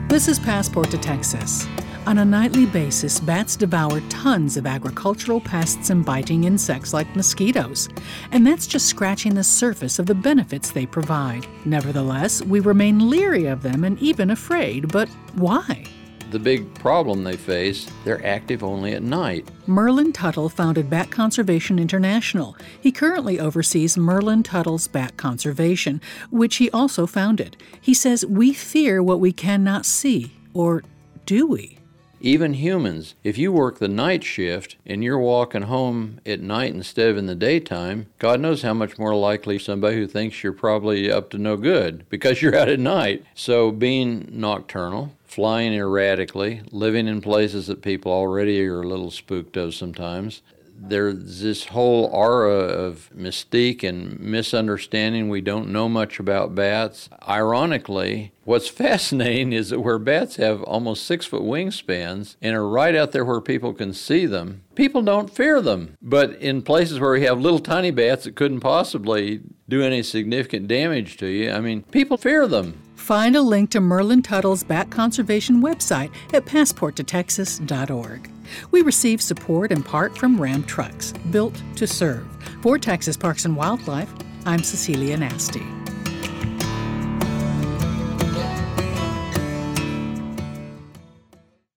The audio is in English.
This is Passport to Texas. On a nightly basis, bats devour tons of agricultural pests and biting insects like mosquitoes. And that's just scratching the surface of the benefits they provide. Nevertheless, we remain leery of them and even afraid. But why? The big problem they face, they're active only at night. Merlin Tuttle founded Bat Conservation International. He currently oversees Merlin Tuttle's Bat Conservation, which he also founded. He says we fear what we cannot see, or do we? Even humans, if you work the night shift and you're walking home at night instead of in the daytime, God knows how much more likely somebody who thinks you're probably up to no good because you're out at night. So being nocturnal, flying erratically, living in places that people already are a little spooked of sometimes, there's this whole aura of mystique and misunderstanding. We don't know much about bats. Ironically, what's fascinating is that where bats have almost 6-foot wingspans and are right out there where people can see them, people don't fear them. But in places where we have little tiny bats that couldn't possibly do any significant damage to you, people fear them. Find a link to Merlin Tuttle's Bat Conservation website at passporttotexas.org. We receive support in part from Ram Trucks, built to serve. For Texas Parks and Wildlife, I'm Cecilia Nasty.